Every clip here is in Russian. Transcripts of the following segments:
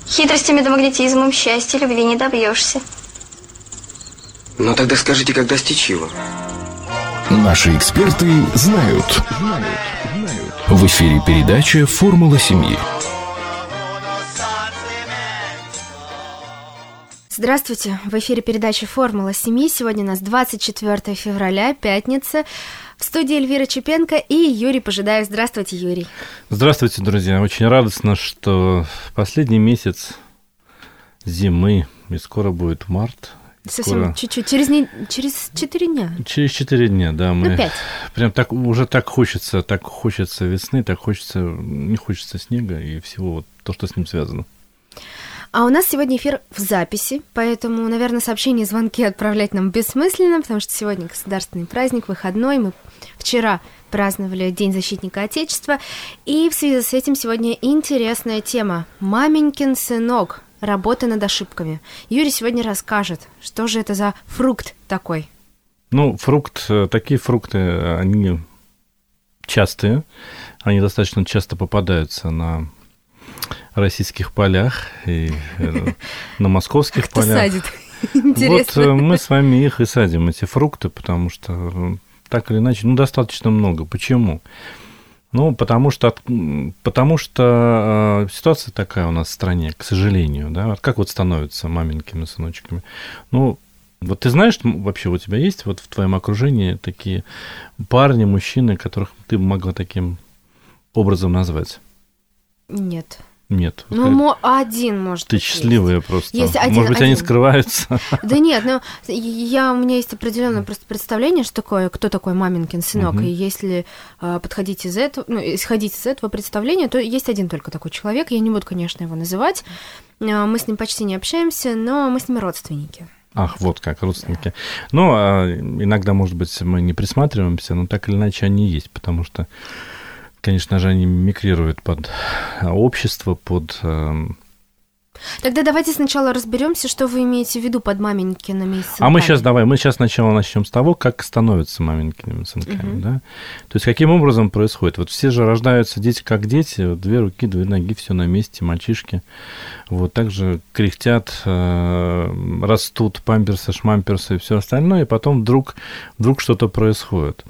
Хитростями да магнетизмом счастья любви не добьешься. Ну тогда скажите, как достичь его? Наши эксперты знают. В эфире передача «Формула семьи». Здравствуйте, в эфире передача «Формула семьи». Сегодня у нас 24 февраля, пятница. В студии Эльвира Чепенко и Юрий Пожидаев. Здравствуйте, Юрий. Здравствуйте, друзья. Очень радостно, что последний месяц зимы, и скоро будет март. Совсем чуть-чуть, через 4 дня. Через 4 дня, да. Мы 5. Прям так уже так хочется весны, не хочется снега и всего вот то, что с ним связано. А у нас сегодня эфир в записи, поэтому, наверное, сообщения и звонки отправлять нам бессмысленно, потому что сегодня государственный праздник, выходной. Мы вчера праздновали День защитника Отечества, и в связи с этим сегодня интересная тема «Маменькин сынок. Работа над ошибками». Юрий сегодня расскажет, что же это за фрукт такой. Такие фрукты, они частые, они достаточно часто попадаются на российских полях и на московских полях. Кто садит? Интересно. Вот мы с вами их и садим, эти фрукты, потому так или иначе, достаточно много. Почему? Потому что ситуация такая у нас в стране, к сожалению, да. Как вот становятся маменькими сыночками? Вот ты знаешь, вообще у тебя есть вот в твоем окружении такие парни, мужчины, которых ты могла таким образом назвать? Нет. Нет. Один, может ты быть, счастливая есть. Просто. Есть один, может быть, они скрываются. Да нет, у меня есть определенное просто представление, кто такой маменькин сынок. И если исходить из этого представления, то есть один только такой человек. Я не буду, конечно, его называть. Мы с ним почти не общаемся, но мы с ним родственники. Ах, вот как, родственники. Да. Иногда, может быть, мы не присматриваемся, но так или иначе они есть, потому что, конечно же, они мимикрируют под общество, под... Тогда давайте сначала разберемся, что вы имеете в виду под маменькиными сынками. Мы сейчас сначала начнем с того, как становятся маменькиными сынками, да? То есть, каким образом происходит? Вот все же рождаются дети как дети, 2 руки, 2 ноги, все на месте, мальчишки. Вот так же кряхтят, растут памперсы, шмамперсы и все остальное, и потом вдруг что-то происходит.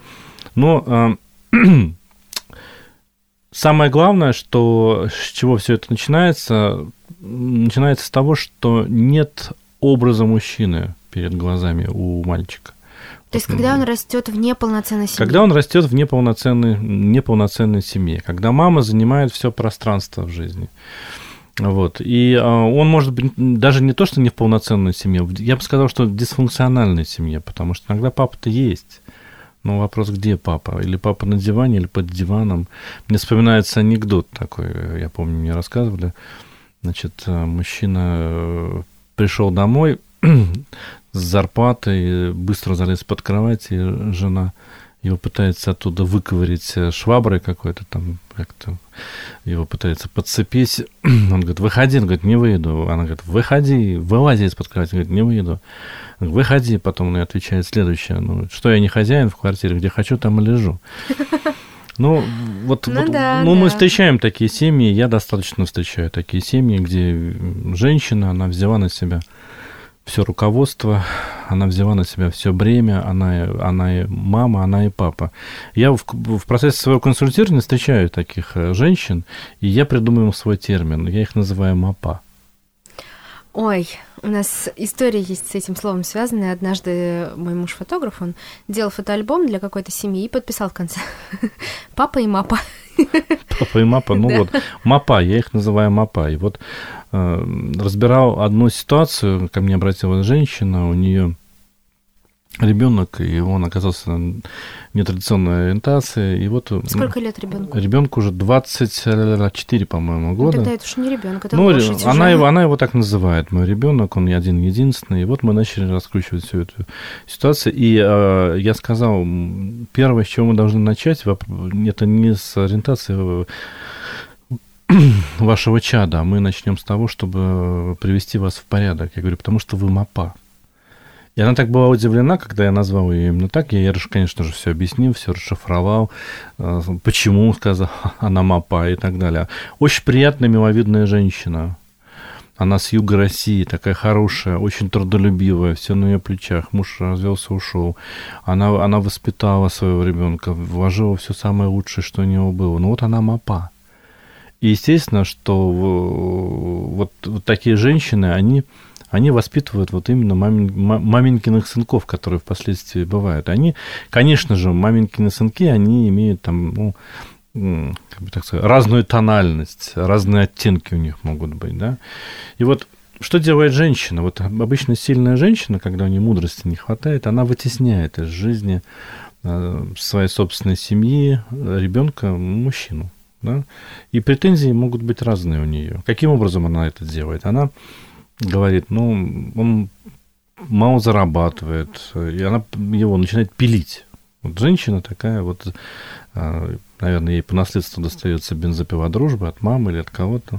Самое главное, с чего все это начинается с того, что нет образа мужчины перед глазами у мальчика. То есть, когда он растет в неполноценной семье? Когда он растет в неполноценной семье, когда мама занимает все пространство в жизни. Вот. И он может быть даже не то, что не в полноценной семье, я бы сказал, что в дисфункциональной семье, потому что иногда папа-то есть. Но вопрос, где папа? Или папа на диване, или под диваном. Мне вспоминается анекдот такой, я помню, мне рассказывали. Значит, мужчина пришел домой с зарплатой, быстро залез под кровать, и жена его пытается оттуда выковырять шваброй какой-то там, как-то его пытается подцепить. Он говорит, выходи, он говорит, не выйду. Она говорит, выходи, вылази из-под кровати, он говорит, не выйду. Выходи, потом он отвечает следующее, что я не хозяин в квартире, где хочу, там и лежу. Мы встречаем такие семьи, я достаточно встречаю такие семьи, где женщина, она взяла на себя все руководство, она взяла на себя все бремя, она и мама, она и папа. Я в процессе своего консультирования встречаю таких женщин, и я придумываю свой термин, я их называю МАПА. Ой, у нас история есть с этим словом связанная. Однажды мой муж фотограф, он делал фотоальбом для какой-то семьи и подписал в конце «Папа и Мапа». Папа и Мапа, МАПА, я их называю МАПА. И вот разбирал одну ситуацию, ко мне обратилась женщина, у нее ребенок, и он оказался нетрадиционной ориентации. И вот сколько лет ребенку? Ребенку уже 24, по-моему, года. Тогда это уж не ребенок, это лошадь. Она его так называет, мой ребенок, он один единственный. И вот мы начали раскручивать всю эту ситуацию. И я сказал, первое, с чего мы должны начать, это не с ориентации вашего чада, а мы начнем с того, чтобы привести вас в порядок. Я говорю, потому что вы МАПА. И она так была удивлена, когда я назвал ее именно так. Я, конечно же, все объяснил, все расшифровал, почему, сказал, она МАПА и так далее. Очень приятная, миловидная женщина. Она с юга России, такая хорошая, очень трудолюбивая, все на ее плечах. Муж развелся, ушел. Она воспитала своего ребенка, вложила все самое лучшее, что у него было. Но вот она мапа. И естественно, что вот такие женщины, они воспитывают вот именно маменькиных сынков, которые впоследствии бывают. Они, конечно же, маменькины сынки, они имеют там, как бы так сказать, разную тональность, разные оттенки у них могут быть, да. И вот что делает женщина? Вот обычно сильная женщина, когда у нее мудрости не хватает, она вытесняет из жизни своей собственной семьи ребенка мужчину, да. И претензии могут быть разные у нее. Каким образом она это делает? Она говорит, он мало зарабатывает, и она его начинает пилить. Вот женщина такая вот, наверное, ей по наследству достается бензопила дружбы от мамы или от кого-то.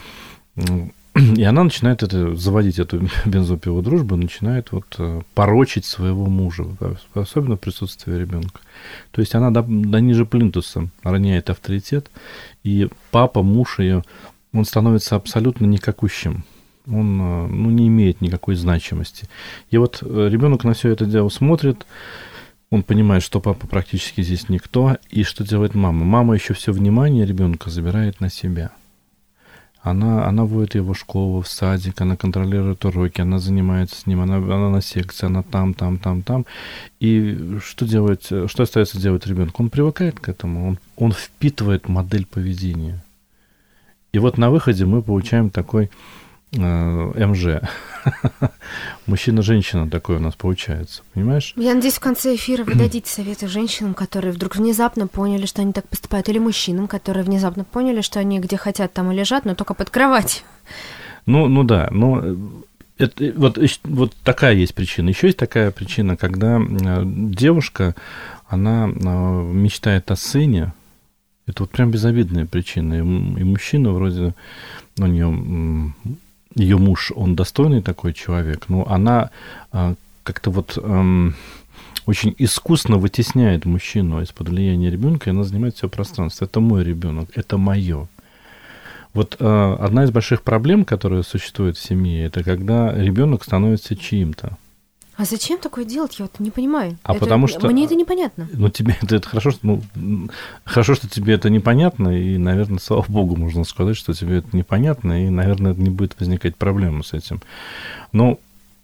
И она начинает заводить эту бензопилу дружбы, начинает вот порочить своего мужа, особенно в присутствии ребенка. То есть она до ниже плинтуса роняет авторитет, и папа, муж ее, он становится абсолютно никакущим. Он не имеет никакой значимости. И вот ребенок на все это дело смотрит, он понимает, что папа практически здесь никто, и что делает мама? Мама еще все внимание ребенка забирает на себя. Она водит его в школу, в садик, она контролирует уроки, она занимается с ним, она на секции, она там. И что остается делать ребенку? Он привыкает к этому, он впитывает модель поведения. И вот на выходе мы получаем такой МЖ. Мужчина-женщина такой у нас получается, понимаешь? Я надеюсь, в конце эфира вы дадите советы женщинам, которые вдруг внезапно поняли, что они так поступают, или мужчинам, которые внезапно поняли, что они где хотят, там и лежат, но только под кроватью. Ну да, это, вот такая есть причина. Еще есть такая причина, когда девушка, она мечтает о сыне. Это вот прям безобидная причина. И мужчина вроде, у нее ее муж, он достойный такой человек, но она как-то вот очень искусно вытесняет мужчину из-под влияния ребенка, и она занимает все пространство. Это мой ребенок, это мое. Вот одна из больших проблем, которая существует в семье, это когда ребенок становится чьим-то. А зачем такое делать? Я вот не понимаю. Потому что... Мне это непонятно. Тебе это хорошо, хорошо, что тебе это непонятно, и, наверное, слава богу, можно сказать, что тебе это непонятно, и, наверное, не будет возникать проблемы с этим. Но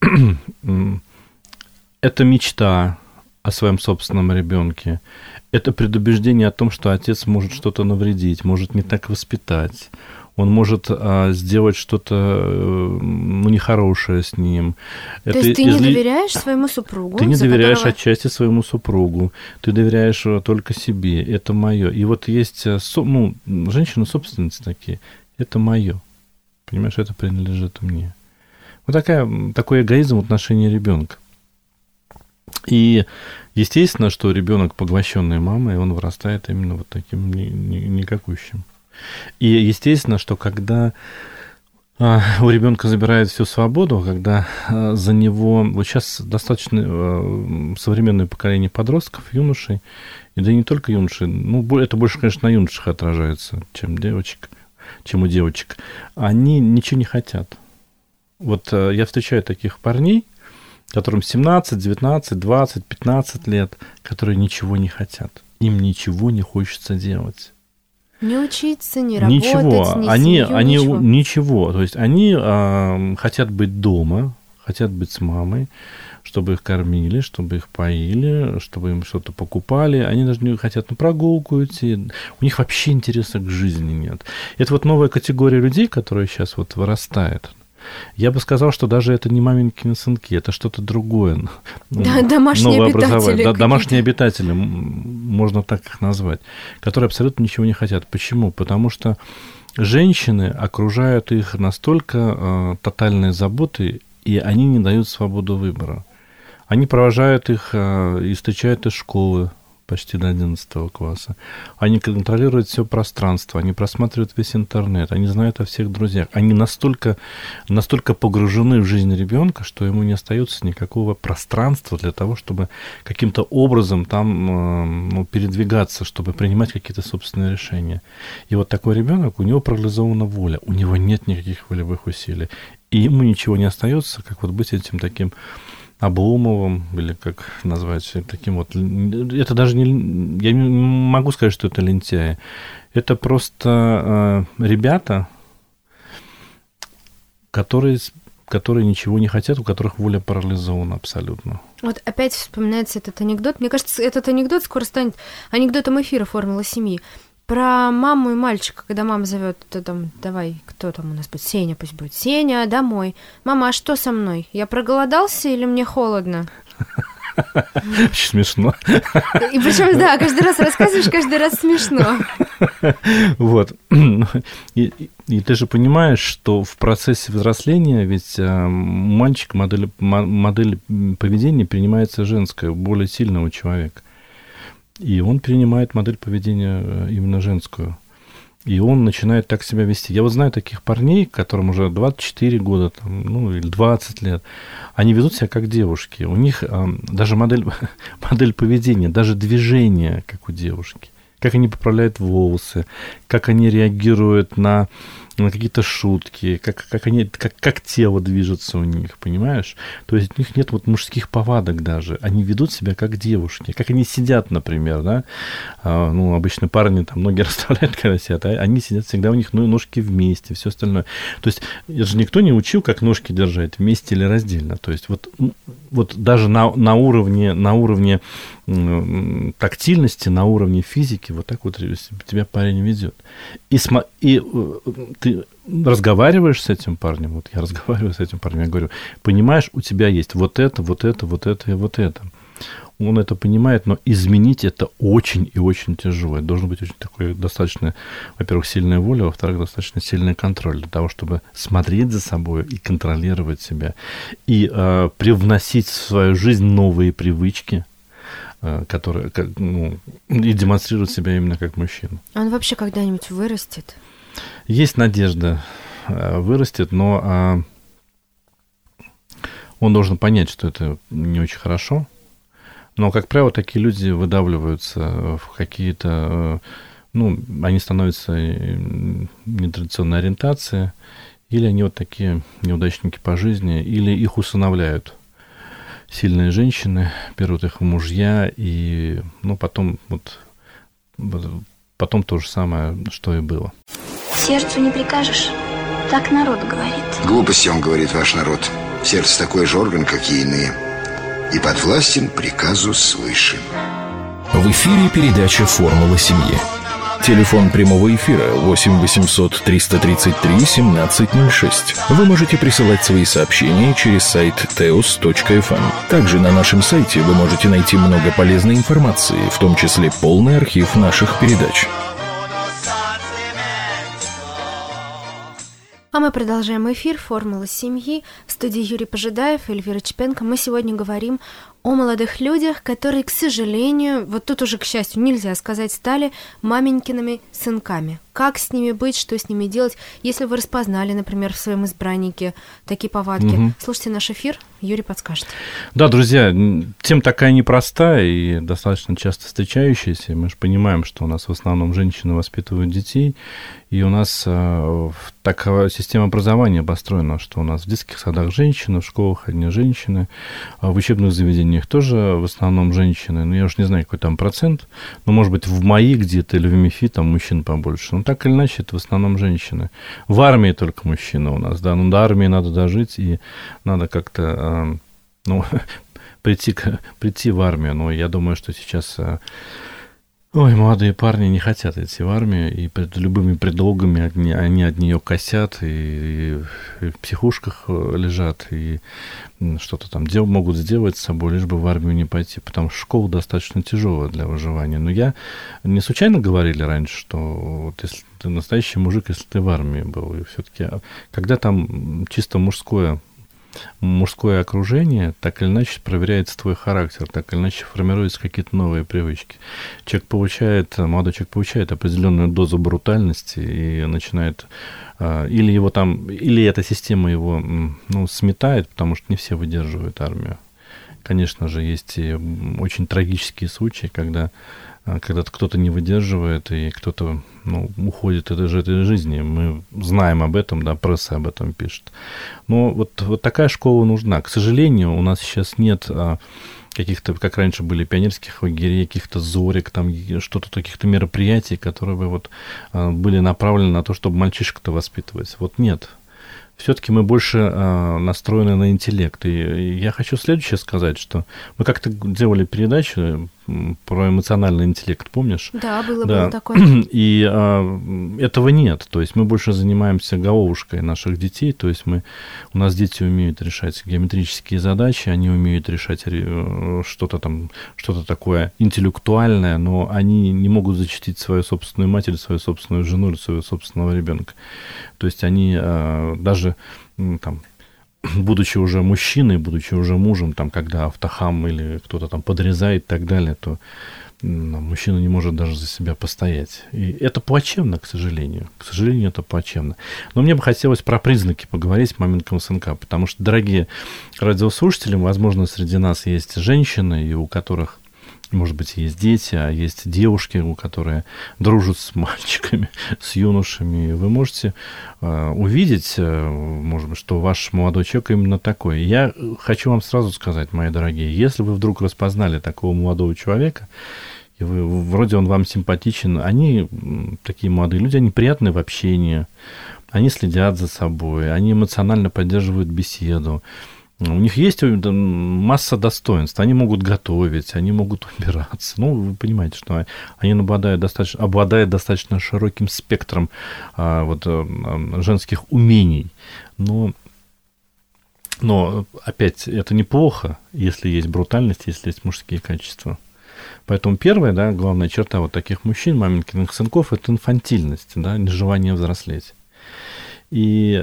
это мечта о своем собственном ребенке, это предубеждение о том, что отец может что-то навредить, может не так воспитать, он может сделать что-то нехорошее с ним. То есть ты не доверяешь своему супругу? Ты не доверяешь отчасти своему супругу, ты доверяешь только себе, это мое. И вот есть женщины-собственницы такие, это мое. Понимаешь, это принадлежит мне. Вот такой эгоизм в отношении ребенка. И естественно, что ребенок, поглощенный мамой, он вырастает именно вот таким никакущим. И естественно, что когда у ребенка забирают всю свободу, когда за него... Вот сейчас достаточно современное поколение подростков, юношей, и да и не только юношей, это больше, конечно, на юношах отражается, чем у девочек. Они ничего не хотят. Вот я встречаю таких парней, которым 17, 19, 20, 15 лет, которые ничего не хотят. Им ничего не хочется делать. Не учиться, не работать, ничего. Ничего. То есть они хотят быть дома, хотят быть с мамой, чтобы их кормили, чтобы их поили, чтобы им что-то покупали. Они даже не хотят на прогулку идти. У них вообще интереса к жизни нет. Это вот новая категория людей, которая сейчас вот вырастает. Я бы сказал, что даже это не маменькины сынки, это что-то другое. Домашние обитатели. Домашние обитатели, можно так их назвать, которые абсолютно ничего не хотят. Почему? Потому что женщины окружают их настолько тотальной заботой, и они не дают свободу выбора. Они провожают их и встречают из школы, почти до 11 класса. Они контролируют все пространство, они просматривают весь интернет, они знают о всех друзьях. Они настолько погружены в жизнь ребенка, что ему не остается никакого пространства для того, чтобы каким-то образом там передвигаться, чтобы принимать какие-то собственные решения. И вот такой ребенок, у него парализована воля, у него нет никаких волевых усилий. И ему ничего не остается, как вот быть этим таким Обломовым, или как назвать, таким вот... Это даже не... Я не могу сказать, что это лентяи. Это просто ребята, которые ничего не хотят, у которых воля парализована абсолютно. Вот опять вспоминается этот анекдот. Мне кажется, этот анекдот скоро станет анекдотом эфира «Формула семьи». Про маму и мальчика, когда мама зовет, то там, давай, кто там у нас будет? Сеня пусть будет. Сеня, домой. Мама, а что со мной? Я проголодался или мне холодно? Очень смешно. И причем, да, каждый раз рассказываешь, каждый раз смешно. Вот. И ты же понимаешь, что в процессе взросления ведь мальчик модель поведения принимается женская, более сильного человека. И он перенимает модель поведения именно женскую. И он начинает так себя вести. Я вот знаю таких парней, которым уже 24 года, там, или 20 лет. Они ведут себя как девушки. У них даже модель поведения, даже движение, как у девушки. Как они поправляют волосы, как они реагируют на какие-то шутки, как тело движется у них, понимаешь? То есть у них нет вот мужских повадок даже. Они ведут себя как девушки. Как они сидят, например, да? Обычно парни там ноги расставляют, когда сидят, а они сидят всегда, у них ножки вместе, все остальное. То есть это же никто не учил, как ножки держать, вместе или раздельно. То есть вот даже на уровне тактильности, на уровне физики, вот так вот тебя парень ведет. И ты разговариваешь с этим парнем, вот я разговариваю с этим парнем, я говорю, понимаешь, у тебя есть вот это и вот это. Он это понимает, но изменить это очень и очень тяжело. Это должен быть очень такой достаточно, во-первых, сильная воля, во-вторых, достаточно сильный контроль для того, чтобы смотреть за собой и контролировать себя. И привносить в свою жизнь новые привычки, которые, и демонстрируют себя именно как мужчина. А он вообще когда-нибудь вырастет? Есть надежда, вырастет, но он должен понять, что это не очень хорошо. Но, как правило, такие люди выдавливаются в какие-то... они становятся нетрадиционной ориентации, или они вот такие неудачники по жизни, или их усыновляют сильные женщины, берут их в мужья, и потом то же самое, что и было. Сердцу не прикажешь, так народ говорит. Глупости, он говорит, ваш народ. Сердце такой же орган, как и иные, и подвластен приказу свыше. В эфире передача «Формула семьи». Телефон прямого эфира 8 800 333 1706. Вы можете присылать свои сообщения через сайт teos.fm. Также на нашем сайте вы можете найти много полезной информации, в том числе полный архив наших передач. А мы продолжаем эфир «Формула семьи». В студии Юрий Пожидаев и Эльвира Чепенко. Мы сегодня говорим о молодых людях, которые, к сожалению, вот тут уже, к счастью, нельзя сказать, стали маменькиными сынками. Как с ними быть, что с ними делать, если вы распознали, например, в своем избраннике такие повадки? Слушайте наш эфир, Юрий подскажет. Да, друзья, тема такая непростая и достаточно часто встречающаяся. Мы же понимаем, что у нас в основном женщины воспитывают детей, и у нас такая система образования построена, что у нас в детских садах женщины, в школах одни женщины, в учебных заведениях тоже в основном женщины. Я уж не знаю, какой там процент, но, может быть, в МАИ где-то или в МИФИ там мужчин побольше. Но так или иначе, это в основном женщины. В армии только мужчины у нас, да. Но до армии надо дожить, и надо как-то прийти в армию. Но я думаю, что сейчас... молодые парни не хотят идти в армию, и под любыми предлогами они от нее косят, и в психушках лежат, и что-то там могут сделать с собой, лишь бы в армию не пойти, потому что школа достаточно тяжелая для выживания. Но не случайно говорили раньше, что вот если ты настоящий мужик, если ты в армии был, и все-таки когда там чисто мужское мужское окружение, так или иначе проверяется твой характер, так или иначе формируются какие-то новые привычки. Молодой человек получает определенную дозу брутальности и начинает или эта система его сметает, потому что не все выдерживают армию. Конечно же, есть и очень трагические случаи, когда кто-то не выдерживает, и кто-то уходит из этой жизни. Мы знаем об этом, да, пресса об этом пишет. Но вот такая школа нужна. К сожалению, у нас сейчас нет каких-то, как раньше были, пионерских лагерей, каких-то зорек, там что-то, каких-то мероприятий, которые бы были направлены на то, чтобы мальчишек-то воспитывать. Вот нет. Все-таки мы больше настроены на интеллект. И я хочу следующее сказать, что мы как-то делали передачу про эмоциональный интеллект, помнишь? Да, было такое. И этого нет. То есть мы больше занимаемся головушкой наших детей. То есть у нас дети умеют решать геометрические задачи, они умеют решать что-то такое интеллектуальное, но они не могут защитить свою собственную мать или свою собственную жену или своего собственного ребенка. То есть они даже будучи уже мужчиной, будучи уже мужем, когда автохам или кто-то там подрезает и так далее, то мужчина не может даже за себя постоять. И это плачевно, к сожалению. К сожалению, это плачевно. Но мне бы хотелось про признаки поговорить маменького сынка, потому что, дорогие радиослушатели, возможно, среди нас есть женщины, и у которых, может быть, есть дети, а есть девушки, которые дружат с мальчиками, с юношами. Вы можете увидеть, может быть, что ваш молодой человек именно такой. Я хочу вам сразу сказать, мои дорогие, если вы вдруг распознали такого молодого человека, и вроде он вам симпатичен, они, такие молодые люди, они приятны в общении, они следят за собой, они эмоционально поддерживают беседу. У них есть масса достоинств. Они могут готовить, они могут убираться. Вы понимаете, что они обладают достаточно широким спектром женских умений. Но опять, это неплохо, если есть брутальность, если есть мужские качества. Поэтому первая, главная черта таких мужчин, маменькиных сынков, это инфантильность, нежелание взрослеть. И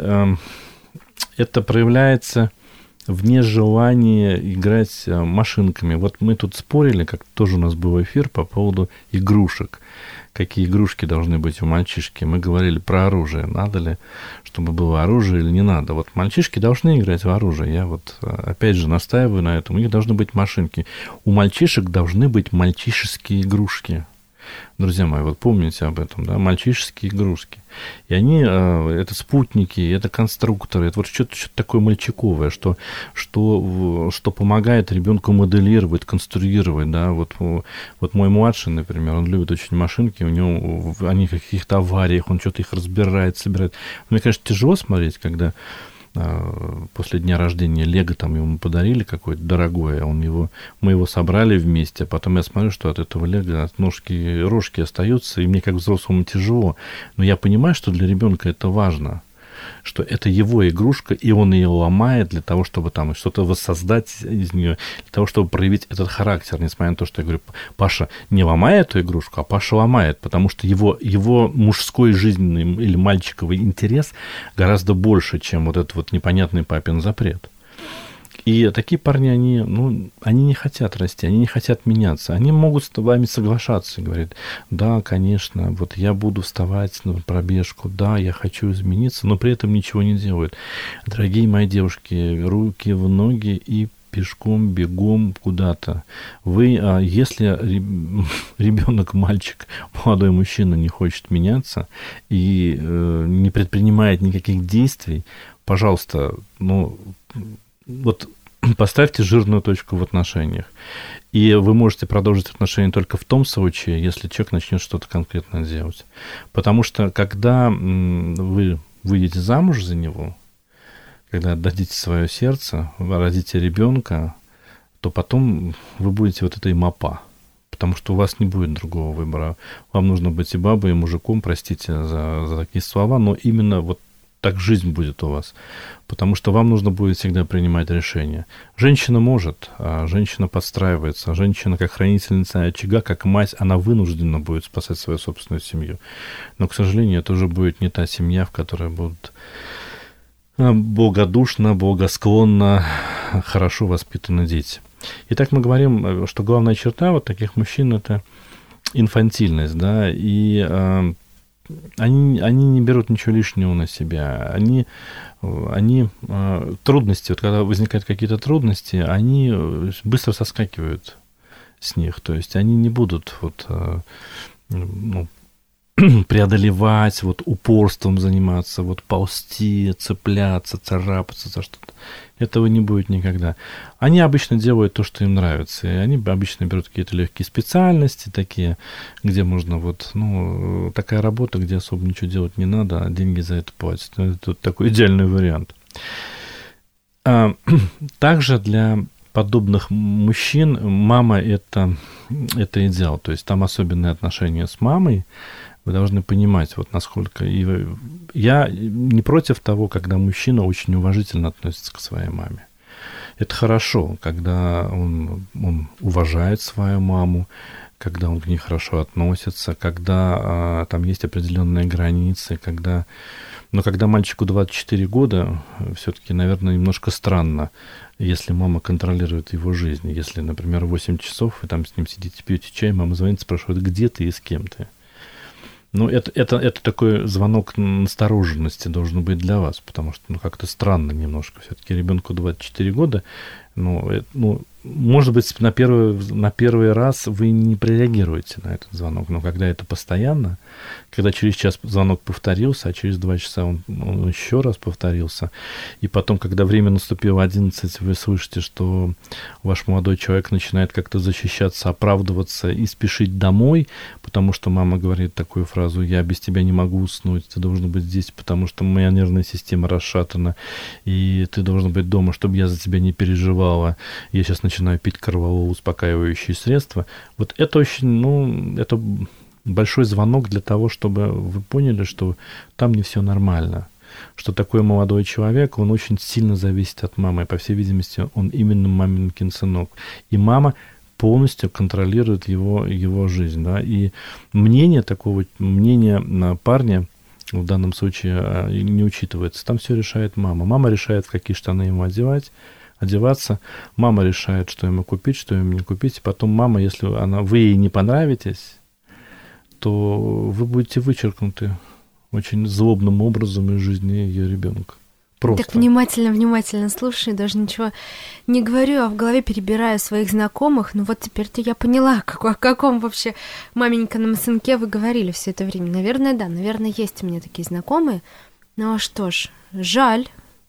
это проявляется в нежелании играть машинками. Вот мы тут спорили, как тоже у нас был эфир по поводу игрушек. Какие игрушки должны быть у мальчишки. Мы говорили про оружие. Надо ли, чтобы было оружие или не надо. Вот мальчишки должны играть в оружие. Я опять же настаиваю на этом. У них должны быть машинки. У мальчишек должны быть мальчишеские игрушки. Друзья мои, помните об этом, мальчишеские игрушки. И они, это спутники, это конструкторы, это что-то такое мальчиковое, что помогает ребенку моделировать, конструировать, мой младший, например, он любит очень машинки, у него они в каких-то авариях, он что-то их разбирает, собирает. Мне, конечно, тяжело смотреть, когда после дня рождения Лего ему подарили какое-то дорогое, мы его собрали вместе, а потом я смотрю, что от этого Лего от ножки рожки остаются, и мне как взрослому тяжело. Но я понимаю, что для ребенка это важно, что это его игрушка, и он ее ломает для того, чтобы что-то воссоздать из нее, для того, чтобы проявить этот характер, несмотря на то, что я говорю, Паша не ломает эту игрушку, а Паша ломает, потому что его мужской жизненный или мальчиковый интерес гораздо больше, чем этот непонятный папин запрет. И такие парни, они не хотят расти, они не хотят меняться. Они могут с вами соглашаться и говорят, да, конечно, я буду вставать на пробежку, да, я хочу измениться, но при этом ничего не делают. Дорогие мои девушки, руки в ноги и пешком, бегом куда-то. Если ребенок, мальчик, молодой мужчина не хочет меняться и не предпринимает никаких действий, пожалуйста, поставьте жирную точку в отношениях. И вы можете продолжить отношения только в том случае, если человек начнет что-то конкретно делать. Потому что, когда вы выйдете замуж за него, когда отдадите свое сердце, родите ребенка, то потом вы будете этой мапа. Потому что у вас не будет другого выбора. Вам нужно быть и бабой, и мужиком, простите за такие слова, но именно так жизнь будет у вас. Потому что вам нужно будет всегда принимать решения. Женщина может, женщина подстраивается. Женщина, как хранительница очага, как мать, она вынуждена будет спасать свою собственную семью. Но, к сожалению, это уже будет не та семья, в которой будут Богодушно, благосклонно, хорошо воспитаны дети. Итак, мы говорим, что главная черта вот таких мужчин – это инфантильность, да, и они не берут ничего лишнего на себя, они трудности, вот когда возникают какие-то трудности, они быстро соскакивают с них, то есть они не будут вот, преодолевать, вот упорством заниматься, вот ползти, цепляться, царапаться за что-то. Этого не будет никогда. Они обычно делают то, что им нравится. И они обычно берут какие-то легкие специальности такие, где можно вот, такая работа, где особо ничего делать не надо, а деньги за это платят. Это такой идеальный вариант. Также для подобных мужчин мама это идеал. То есть там особенные отношения с мамой. Вы должны понимать, вот насколько... Я не против того, когда мужчина очень уважительно относится к своей маме. Это хорошо, когда он уважает свою маму, когда он к ней хорошо относится, когда там есть определенные границы, Но когда мальчику 24 года, все-таки, наверное, немножко странно, если мама контролирует его жизнь. Если, например, 8 часов, вы там с ним сидите, пьете чай, мама звонит, спрашивает, где ты и с кем ты. Это такой звонок настороженности должен быть для вас, потому что, как-то странно немножко. Все-таки ребенку 24 года, может быть, на первый раз вы не прореагируете на этот звонок, но когда это постоянно, когда через час звонок повторился, а через 2 часа он еще раз повторился, и потом, когда время наступило 11, вы слышите, что ваш молодой человек начинает как-то защищаться, оправдываться и спешить домой, потому что мама говорит такую фразу: «Я без тебя не могу уснуть, ты должен быть здесь, потому что моя нервная система расшатана, и ты должен быть дома, чтобы я за тебя не переживала, я сейчас начинаю пить кровооуспокаивающие средства». Вот это очень, это большой звонок для того, чтобы вы поняли, что там не все нормально, что такой молодой человек, он очень сильно зависит от мамы, и, по всей видимости, он именно маминкин сынок. И мама полностью контролирует его жизнь, да, и мнение парня в данном случае не учитывается. Там все решает мама. Мама решает, в какие штаны ему одеваться. Мама решает, что ему купить, что ему не купить. И потом мама, если вы ей не понравитесь, то вы будете вычеркнуты очень злобным образом из жизни ее ребенка. Просто. Так внимательно слушаю, даже ничего не говорю, а в голове перебираю своих знакомых. Вот теперь-то я поняла, о каком вообще маменькином сынке вы говорили все это время. Наверное, да, есть у меня такие знакомые. Ну, а что ж, жаль.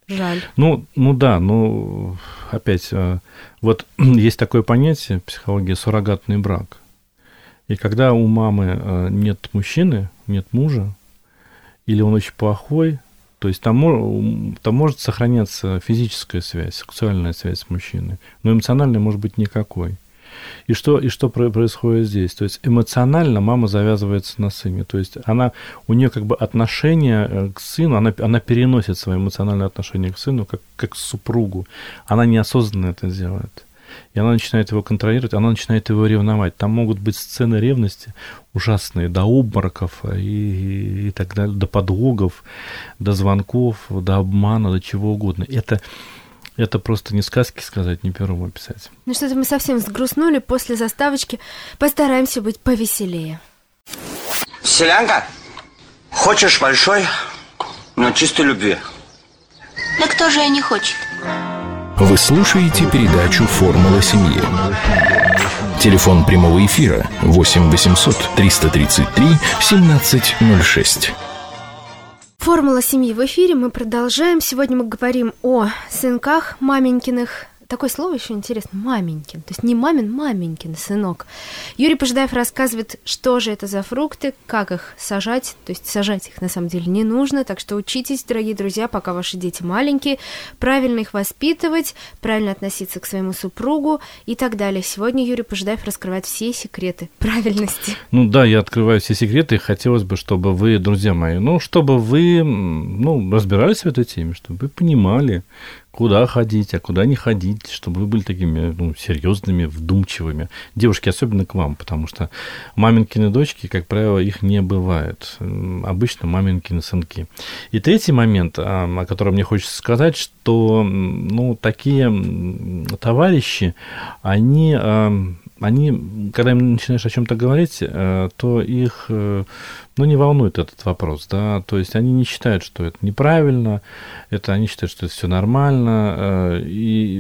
Опять, вот есть такое понятие в психологии — суррогатный брак. И когда у мамы нет мужчины, нет мужа, или он очень плохой, то есть там может сохраняться физическая связь, сексуальная связь с мужчиной, но эмоциональная может быть никакой. И что происходит здесь? То есть эмоционально мама завязывается на сыне. То есть у нее как бы отношение к сыну, она переносит свои эмоциональные отношения к сыну как к супругу. Она неосознанно это делает. И она начинает его контролировать, она начинает его ревновать. Там могут быть сцены ревности ужасные, до обмороков и так далее, до подлогов, до звонков, до обмана, до чего угодно. Это просто не сказки сказать, не пером описать. Что-то мы совсем сгрустнули. После заставочки постараемся быть повеселее. Селянка, хочешь большой, но чистой любви? Да кто же и не хочет? Вы слушаете передачу «Формула семьи». Телефон прямого эфира 8 800 333 1706. «Формула семьи» в эфире. Мы продолжаем. Сегодня мы говорим о сынках маменькиных. Такое слово еще интересно. Маменькин. То есть не мамин, маменькин сынок. Юрий Пожидаев рассказывает, что же это за фрукты, как их сажать. То есть сажать их на самом деле не нужно. Так что учитесь, дорогие друзья, пока ваши дети маленькие, правильно их воспитывать, правильно относиться к своему супругу и так далее. Сегодня Юрий Пожидаев раскрывает все секреты правильности. Я открываю все секреты, и хотелось бы, чтобы вы, друзья мои, чтобы вы разбирались в этой теме, чтобы вы понимали, куда ходить, а куда не ходить родители, чтобы вы были такими серьезными, вдумчивыми. Девушки особенно к вам, потому что маменькины дочки, как правило, их не бывает. Обычно маменькины сынки. И третий момент, о котором мне хочется сказать, что такие товарищи, они, когда им начинаешь о чем-то говорить, то их не волнует этот вопрос, да, то есть они не считают, что это неправильно, они считают, что это все нормально, и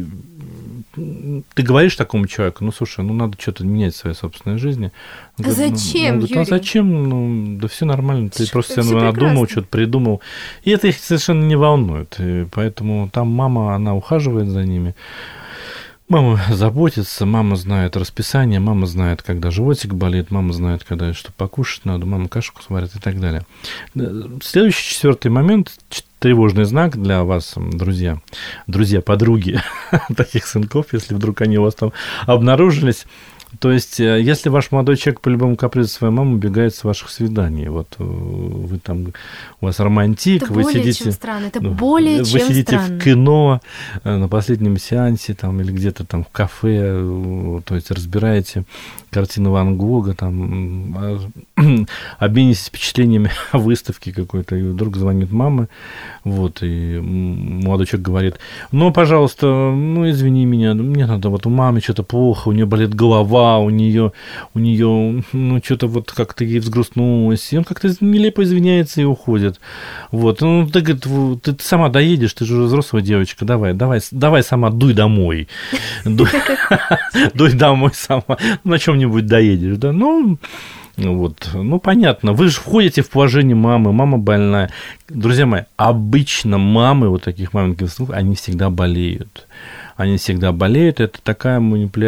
ты говоришь такому человеку, слушай, надо что-то менять в своей собственной жизни. А зачем, Юрий? Зачем? Да все нормально, ты просто себе надумал, что-то придумал. И это их совершенно не волнует, и поэтому там мама, она ухаживает за ними. Мама заботится, мама знает расписание, мама знает, когда животик болит, мама знает, когда что покушать надо, мама кашку сварит и так далее. Следующий, 4-й момент, тревожный знак для вас, друзья, подруги таких сынков, если вдруг они у вас там обнаружились. То есть, если ваш молодой человек по любому капризу своей мамы убегает с ваших свиданий, вот вы там, у вас романтик, это вы более сидите, чем странно. Это более вы чем сидите странно. в кино на последнем сеансе там, или где-то там в кафе, то есть разбираете картину Ван Гога, там, обменитесь впечатлениями о выставке какой-то, и вдруг звонит мама, вот, и молодой человек говорит, пожалуйста, извини меня, мне надо, вот у мамы что-то плохо, у нее болит голова, у нее что-то вот как-то ей взгрустнулось, и он как-то нелепо извиняется и уходит. Вот, ты, говорит, ты сама доедешь, ты же уже взрослая девочка, давай сама дуй домой. Дуй домой сама, на чем-нибудь доедешь, да, понятно, вы же входите в положение мамы, мама больная. Друзья мои, обычно мамы вот таких маменьких сынов, они всегда болеют. Это такая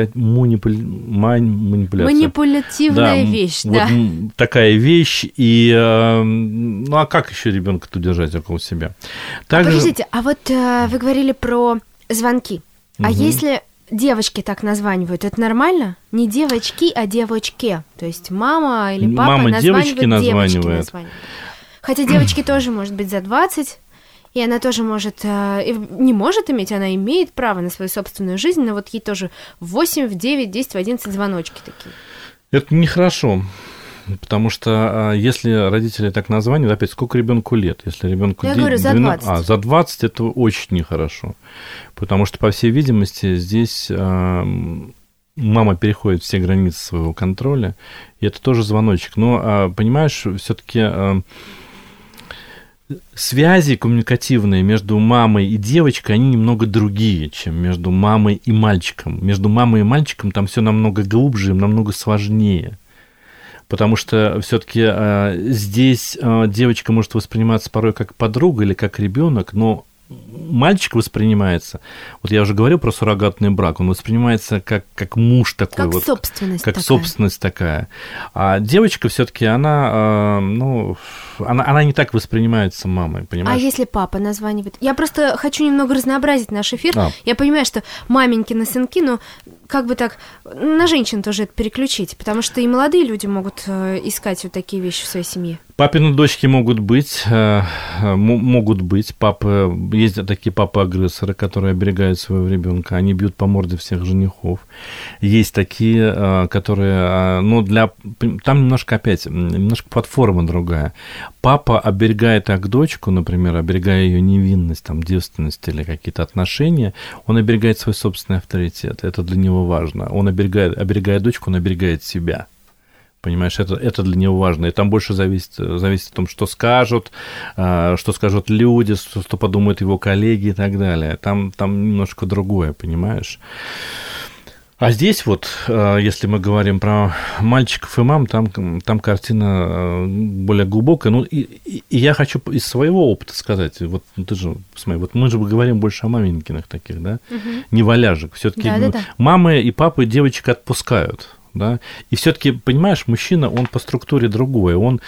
манипулятивная вещь, да. Вот такая вещь, и а как еще ребенка-то держать около себя? Подождите, а вот вы говорили про звонки. А если девочки так названивают, это нормально? Не девочки, а девочки. То есть мама или папа названивают, девочки названивают. Хотя девочки тоже может быть за 20, и она тоже может, не может иметь, она имеет право на свою собственную жизнь, но вот ей тоже в 8, в 9, 10, в 11 звоночки такие. Это нехорошо. Потому что если родители так названивают, опять, сколько ребенку лет? Если ребенку говорю, за 20. За 20 это очень нехорошо. Потому что, по всей видимости, здесь мама переходит все границы своего контроля, и это тоже звоночек. Но, понимаешь, все-таки связи коммуникативные между мамой и девочкой, они немного другие, чем между мамой и мальчиком. Между мамой и мальчиком там все намного глубже, намного сложнее. Потому что все-таки здесь девочка может восприниматься порой как подруга или как ребенок, но мальчик воспринимается, вот я уже говорил про суррогатный брак, он воспринимается как муж такой, как вот, собственность как такая. Собственность такая. А девочка все-таки она не так воспринимается мамой, понимаешь? А если папа названивает? Я просто хочу немного разнообразить наш эфир. Я понимаю, что маменькины сынки, но как бы так на женщин тоже это переключить, потому что и молодые люди могут искать вот такие вещи в своей семье. Папины дочки могут быть. Папы, есть такие папы-агрессоры, которые оберегают своего ребенка, они бьют по морде всех женихов. Есть такие, которые, там немножко платформа другая. Папа оберегает дочку, например, оберегая ее невинность, там, девственность или какие-то отношения, он оберегает свой собственный авторитет. Это для него важно. Он оберегая дочку, он оберегает себя. Понимаешь, это для него важно. И там больше зависит от того, что скажут люди, что подумают его коллеги и так далее. Там немножко другое, понимаешь? А здесь вот, если мы говорим про мальчиков и мам, там картина более глубокая. И я хочу из своего опыта сказать, вот ты же, смотри, вот мы же говорим больше о маменькиных таких, да, не валяжек. Все-таки мамы и папы девочек отпускают. Да? И все-таки, понимаешь, мужчина, он по структуре другой. Он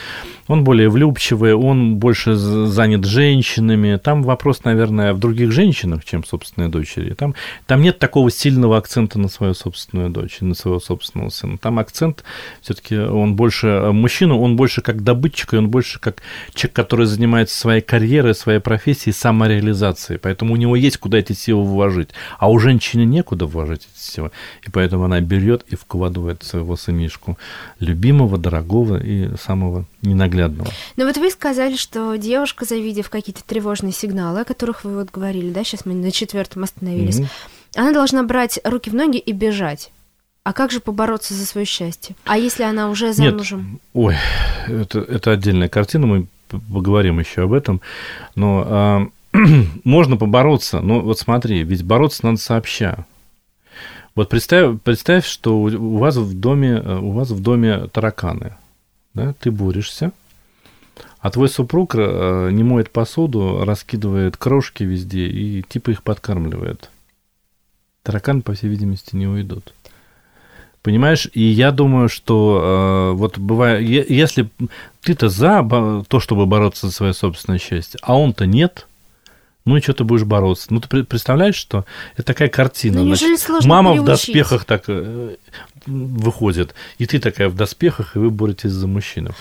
Он более влюбчивый, он больше занят женщинами. Там вопрос, наверное, в других женщинах, чем собственной дочери. Там нет такого сильного акцента на свою собственную дочь, на своего собственного сына. Там акцент все-таки он больше мужчина, он больше как добытчик, и он больше как человек, который занимается своей карьерой, своей профессией, самореализацией. Поэтому у него есть куда эти силы вложить. А у женщины некуда вложить эти силы. И поэтому она берет и вкладывает своего сынишку любимого, дорогого и самого ненаглядного. Но вот вы сказали, что девушка, завидев какие-то тревожные сигналы, о которых вы вот говорили, да, сейчас мы на 4-м остановились, она должна брать руки в ноги и бежать. А как же побороться за свое счастье? А если она уже замужем? Нет. Ой, это отдельная картина, мы поговорим еще об этом. Но можно побороться, но вот смотри, ведь бороться надо сообща. Вот представь, что у вас в доме тараканы, да? Ты борешься, а твой супруг не моет посуду, раскидывает крошки везде и типа их подкармливает. Тараканы, по всей видимости, не уйдут. Понимаешь? И я думаю, что вот бывает, если ты-то за то, чтобы бороться за свое собственное счастье, а он-то нет, ну и что ты будешь бороться? Ну, ты представляешь, что это такая картина. Ну, значит, мама в доспехах так выходит, и ты такая в доспехах, и вы боретесь за мужчину.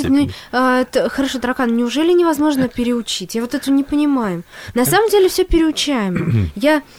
Хорошо, таракан, неужели невозможно переучить? Я вот это не понимаю. На самом деле все переучаемо.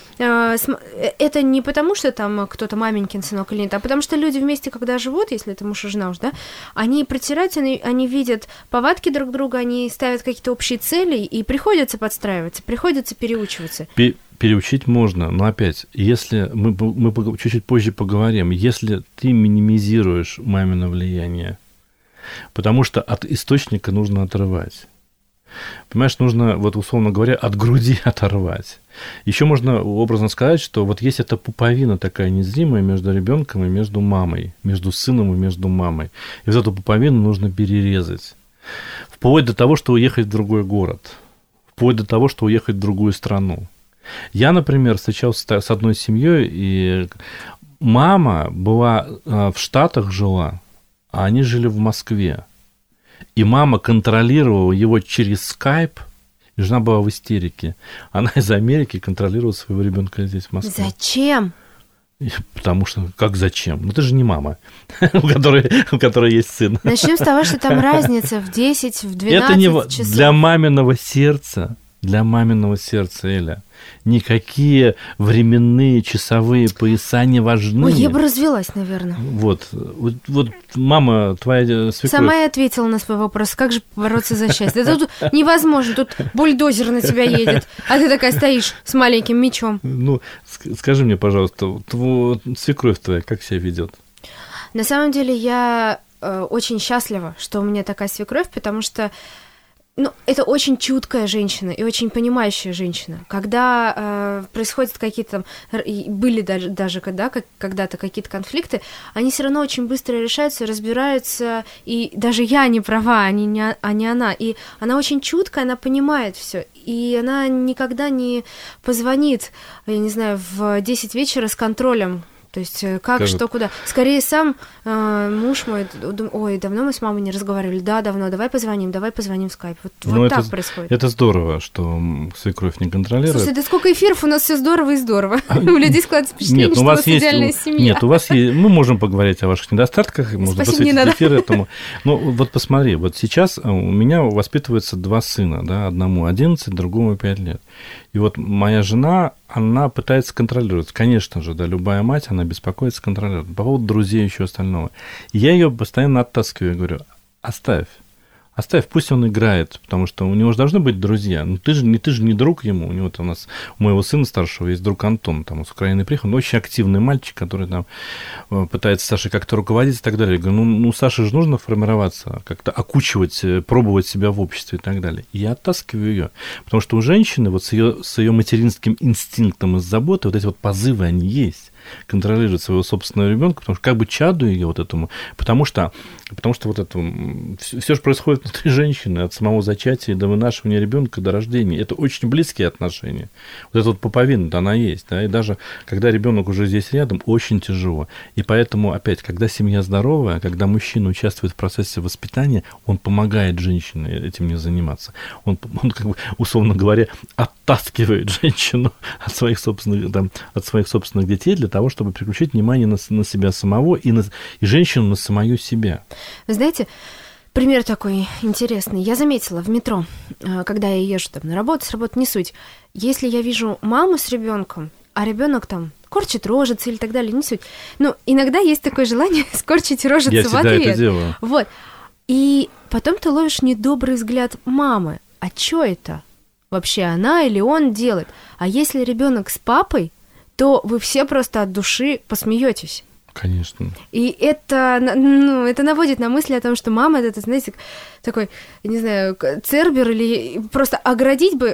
Это не потому, что там кто-то маменькин сынок или нет, а потому что люди вместе, когда живут, если это муж и жена уже, да, они протираются, они видят повадки друг друга, они ставят какие-то общие цели, и приходится подстраиваться, приходится переучиваться. Переучить можно, но опять, если мы чуть-чуть позже поговорим, если ты минимизируешь мамино влияние, потому что от источника нужно отрывать. Понимаешь, нужно, вот условно говоря, от груди оторвать. Еще можно образно сказать, что вот есть эта пуповина такая незримая между ребенком и между мамой, между сыном и между мамой. И вот эту пуповину нужно перерезать. Вплоть до того, что уехать в другой город. Вплоть до того, что уехать в другую страну. Я, например, встречался с одной семьей, и мама была в Штатах жила, а они жили в Москве. И мама контролировала его через скайп, и жена была в истерике. Она из Америки контролировала своего ребенка здесь, в Москве. Зачем? Потому что, как зачем? Ну, ты же не мама, у которой есть сын. Начнем с того, что там разница в 10, в 12 Это не часов. Для маминого сердца, Эля, никакие временные часовые пояса не важны. Ой, я бы развелась, наверное. Вот мама твоя свекровь... Сама и ответила на свой вопрос, как же бороться за счастье. Это тут невозможно, тут бульдозер на тебя едет, а ты такая стоишь с маленьким мечом. Ну, скажи мне, пожалуйста, свекровь твоя как себя ведет? На самом деле я очень счастлива, что у меня такая свекровь, потому что это очень чуткая женщина и очень понимающая женщина. Когда происходят какие-то там... Были даже когда-то какие-то конфликты, они все равно очень быстро решаются, разбираются, и даже я не права, а не она. И она очень чуткая, она понимает все. И она никогда не позвонит, я не знаю, в 10 вечера с контролем. То есть как, что, куда. Скорее сам муж мой, ой, давно мы с мамой не разговаривали, да, давно, давай позвоним в скайп. Вот так происходит. Это здорово, что свекровь не контролирует. Слушай, да сколько эфиров, у нас все здорово и здорово. У людей складывается впечатление, что у вас идеальная семья. Нет, у вас есть, мы можем поговорить о ваших недостатках, можно посвятить эфир этому. Ну, вот посмотри, вот сейчас у меня воспитываются 2 сына, да, одному 11, другому 5 лет. И вот моя жена, она пытается контролировать. Конечно же, да, любая мать, она беспокоится, контролирует. По поводу друзей и еще остального. И я ее постоянно оттаскиваю, говорю, оставь, пусть он играет, потому что у него же должны быть друзья. Ну, ты же не друг ему. У него там у моего сына старшего есть друг Антон, там с Украины приехал, он очень активный мальчик, который там пытается Саше как-то руководить и так далее. Я говорю, ну Саше же нужно формироваться, как-то окучивать, пробовать себя в обществе и так далее. И я оттаскиваю ее, потому что у женщины вот с ее материнским инстинктом из заботы вот эти вот позывы, они есть. контролировать своего собственного ребенка, потому что как бы чаду ее вот этому, потому что вот это все же происходит внутри женщины, от самого зачатия до вынашивания ребенка до рождения. Это очень близкие отношения. Вот эта вот пуповина, она есть, да, и даже когда ребенок уже здесь рядом, очень тяжело. И поэтому, опять, когда семья здоровая, когда мужчина участвует в процессе воспитания, он помогает женщине этим не заниматься. Он как бы, условно говоря, оттаскивает женщину от своих собственных детей для того, чтобы переключить внимание на себя самого и женщину на самую себя. Вы знаете, пример такой интересный. Я заметила в метро, когда я езжу там на работу, с работы, не суть. Если я вижу маму с ребенком, а ребенок там корчит рожицы или так далее, не суть. Ну, иногда есть такое желание скорчить рожицу в ответ. Я всегда это делаю. Вот. И потом ты ловишь недобрый взгляд мамы. А чё это? Вообще она или он делает? А если ребенок с папой, то вы все просто от души посмеетесь. Конечно. И это наводит на мысли о том, что мама, это, знаете, такой, я не знаю, цербер или просто оградить бы,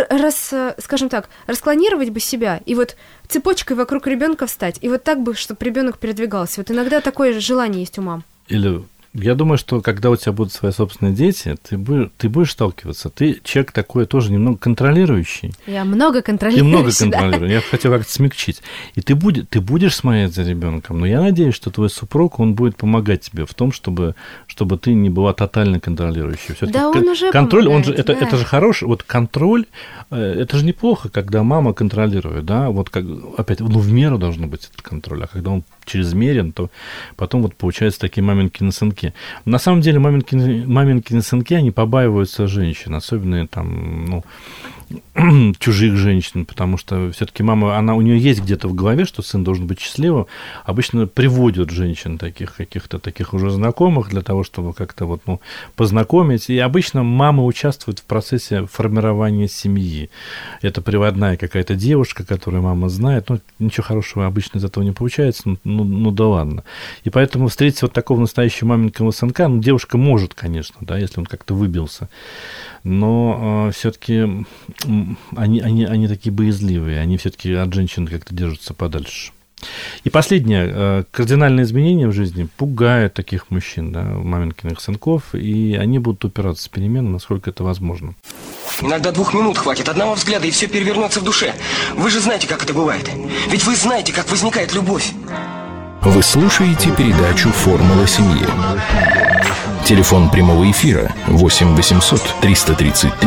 скажем так, расклонировать бы себя и вот цепочкой вокруг ребенка встать, и вот так бы, чтобы ребенок передвигался. Вот иногда такое же желание есть у мам. Или я думаю, что когда у тебя будут свои собственные дети, ты будешь сталкиваться. Ты человек такой тоже немного контролирующий. Я много контролирую. Ты много контролируешь. Да. Я хотел как-то смягчить. И ты будешь смотреть за ребенком, но я надеюсь, что твой супруг, он будет помогать тебе в том, чтобы ты не была тотально контролирующей. Всё-таки да, он уже контроль, помогает, это же хороший. Вот контроль, это же неплохо, когда мама контролирует, да. Вот как опять, в меру должен быть этот контроль, а когда он чрезмерен, то потом вот получаются такие маменькины сынки. На самом деле маменькины сынки, они побаиваются женщин, особенно там, чужих женщин, потому что все-таки мама, у нее есть где-то в голове, что сын должен быть счастливым. Обычно приводят женщин каких-то таких уже знакомых для того, чтобы как-то познакомить. И обычно мама участвует в процессе формирования семьи. Это приводная какая-то девушка, которую мама знает. Ничего хорошего обычно из этого не получается. Да ладно. И поэтому встретить вот такого настоящего маменького сынка, девушка может, конечно, да, если он как-то выбился. Но все-таки они такие боязливые, они все-таки от женщин как-то держатся подальше. И последнее, кардинальное изменение в жизни пугает таких мужчин, да, маменькиных сынков, и они будут упираться перемены, насколько это возможно. Иногда 2 минут хватит, одного взгляда, и все перевернется в душе. Вы же знаете, как это бывает. Ведь вы знаете, как возникает любовь. Вы слушаете передачу «Формула семьи». Телефон прямого эфира 8 800 333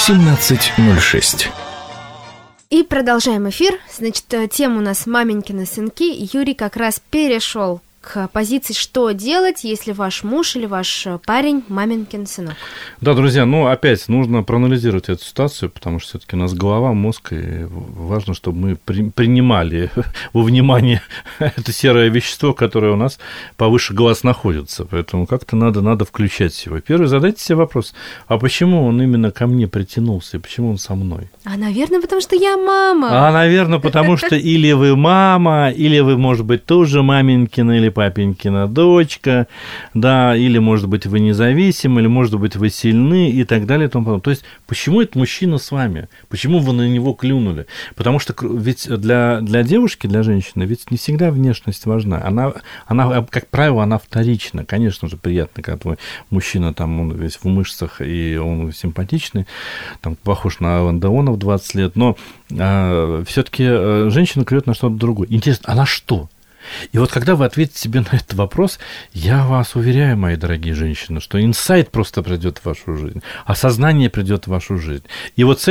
1706. И продолжаем эфир. Значит, тема у нас «Маменькины сынки». Юрий как раз перешел к позиции, что делать, если ваш муж или ваш парень маменькин сынок. Да, друзья, опять нужно проанализировать эту ситуацию, потому что все-таки у нас голова, мозг, и важно, чтобы мы принимали во внимание это серое вещество, которое у нас повыше глаз находится. Поэтому как-то надо включать его. Первый, задайте себе вопрос, а почему он именно ко мне притянулся, и почему он со мной? Наверное, потому что я мама. Наверное, потому что или вы мама, или вы, может быть, тоже маменькина, или папенькина дочка, да, или, может быть, вы независимы, или, может быть, вы сильны, и так далее, и тому подобное. То есть, почему этот мужчина с вами? Почему вы на него клюнули? Потому что ведь для девушки, для женщины, ведь не всегда внешность важна. Она, как правило, она вторична. Конечно же, приятно, когда твой мужчина, там, он весь в мышцах, и он симпатичный, там, похож на Алана Делона в 20 лет, но все-таки женщина клюет на что-то другое. Интересно, а на что? И вот когда вы ответите себе на этот вопрос, я вас уверяю, мои дорогие женщины, что инсайт просто придет в вашу жизнь, осознание придет в вашу жизнь. И вот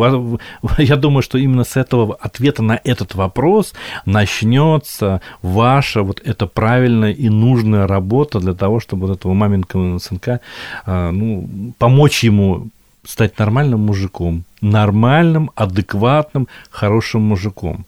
я думаю, что именно с этого ответа на этот вопрос начнется ваша вот эта правильная и нужная работа для того, чтобы вот этого маменького сынка, помочь ему стать нормальным мужиком, нормальным, адекватным, хорошим мужиком.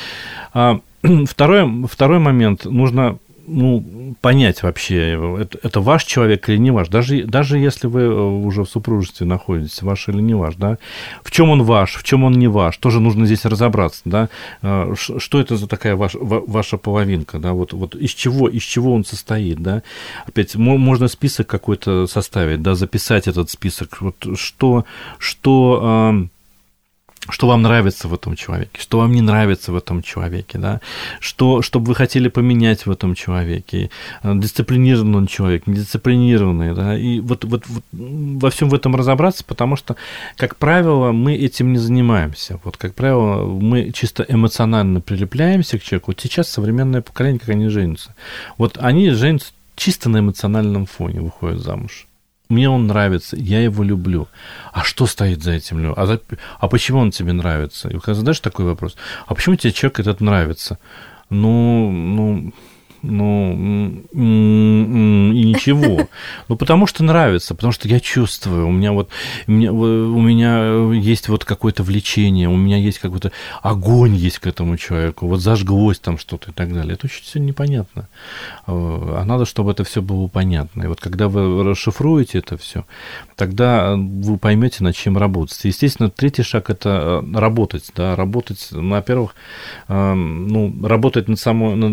Второй момент, нужно понять вообще, это ваш человек или не ваш, даже если вы уже в супружестве находитесь, ваш или не ваш, да, в чем он ваш, в чем он не ваш, тоже нужно здесь разобраться, да, что это за такая ваша половинка, да, вот из чего он состоит, да, опять можно список какой-то составить, да, записать этот список, вот что что вам нравится в этом человеке, что вам не нравится в этом человеке, да, что бы вы хотели поменять в этом человеке, дисциплинированный он человек, недисциплинированный, да, и вот во всем в этом разобраться, потому что, как правило, мы этим не занимаемся, вот, как правило, мы чисто эмоционально прилепляемся к человеку. Вот сейчас современное поколение, как они женятся, вот они женятся чисто на эмоциональном фоне, выходят замуж. Мне он нравится, я его люблю. А что стоит за этим? А почему он тебе нравится? И когда задаешь такой вопрос, а почему тебе человек этот нравится? И ничего. Потому что нравится, потому что я чувствую, у меня есть вот какое-то влечение, у меня есть какой-то огонь есть к этому человеку, вот зажглось там что-то и так далее. Это очень все непонятно. А надо, чтобы это все было понятно. И вот когда вы расшифруете это все, тогда вы поймете, над чем работать. Естественно, третий шаг – это работать. Да, работать, во-первых, работать над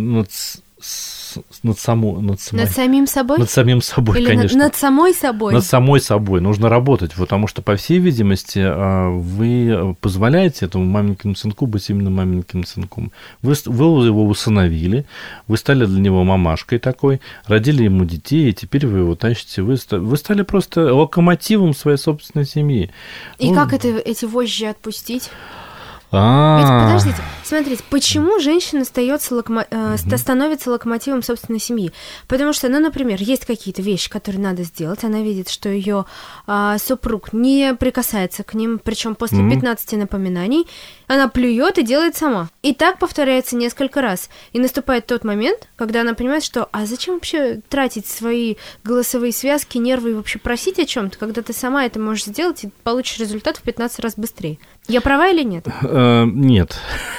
самим собой? Над самим собой, или конечно. Над самой собой? Над самой собой. Нужно работать, потому что, по всей видимости, вы позволяете этому маменькину сынку быть именно маменьким сынком. Вы его усыновили, вы стали для него мамашкой такой, родили ему детей, и теперь вы его тащите. Вы стали просто локомотивом своей собственной семьи. И как эти вожжи отпустить? Ведь, подождите, смотрите, почему женщина становится локомотивом собственной семьи? Потому что, например, есть какие-то вещи, которые надо сделать, она видит, что ее супруг не прикасается к ним, причем после 15 напоминаний, она плюет и делает сама. И так повторяется несколько раз. И наступает тот момент, когда она понимает, что зачем вообще тратить свои голосовые связки, нервы и вообще просить о чем-то, когда ты сама это можешь сделать и получишь результат в 15 раз быстрее. Я права или нет? Нет.